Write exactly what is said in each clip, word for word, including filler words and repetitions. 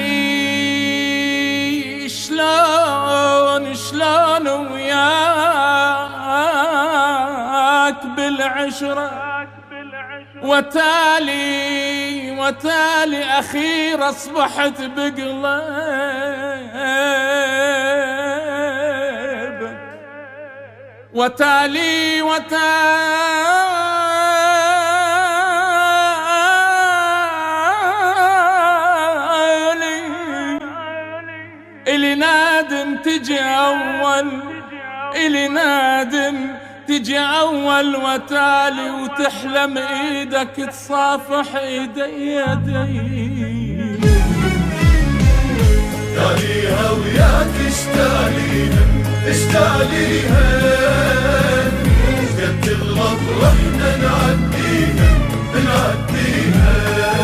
وتالي شلون شلون وياك بالعشرة، وتالي وتالي أخير أصبحت بقلبك، وتالي وتالي إلي نادم تجي أول، إلي نادم تجي أول، وتالي وتحلم إيدك تصافح إيدي يدي. تاليها وياك اشتاليها اشتاليها، قد تغلط واحنا نعديها نعديها.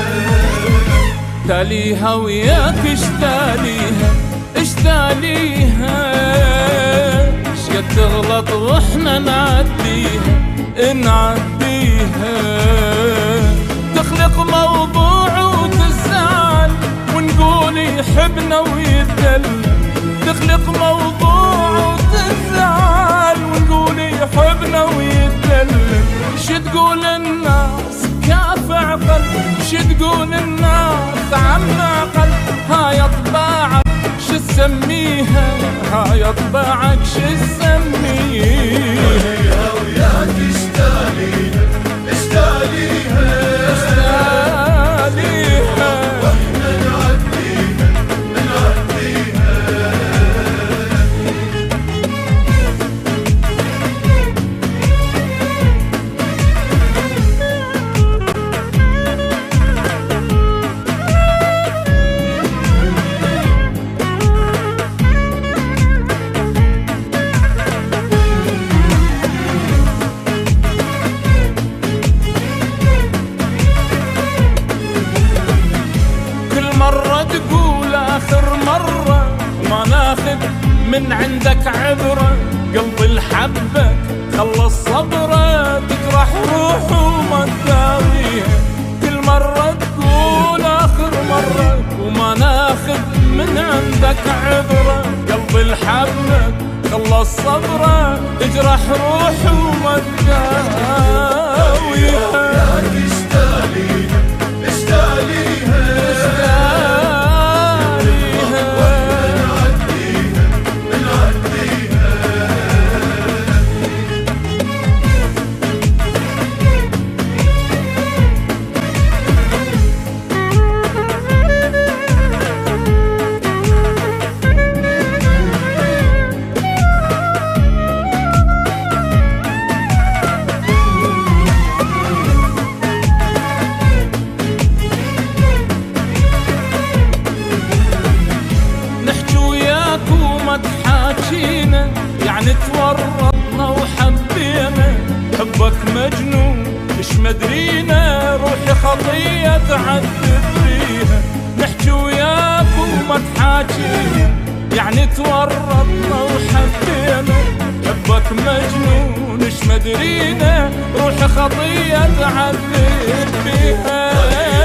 تاليها وياك اشتاليها اشتاليها، شقد تغلط واحنا نعديها نعديها. تخلق موضوع وتزعل ونقول يحبنا ويدل، تخلق موضوع وتزعل ونقول يحبنا ويدل. شو تقول الناس كاف عقل، شو تقول الناس عم عقل، هاي اطباعك شو تسميها، هاي اطباعك شو تسميها. تاليها وياك اشتاليها اشتاليها اشتاليها، واحنا نعديها نعديها. مرة تقول آخر مرة ما ناخذ من عندك عبرة، قلبي الحبك خلص صبره، تجرح روحه وما تداويها. كل مرة تقول آخر مرة وما ناخذ من عندك عبرة، قلبي الحبك خلص صبره، تجرح روحه وما تداويها. اشتاليها اشتاليها تحاكينا، يعني تورطنا وحبينا. حبك مجنون اش مدرينا، روحي خطية تعذب فيها. نحكي وياك وما تحاكينا، يعني تورطنا وحبينا. حبك مجنون اش مدرينا، روحي خطية تعذب فيها.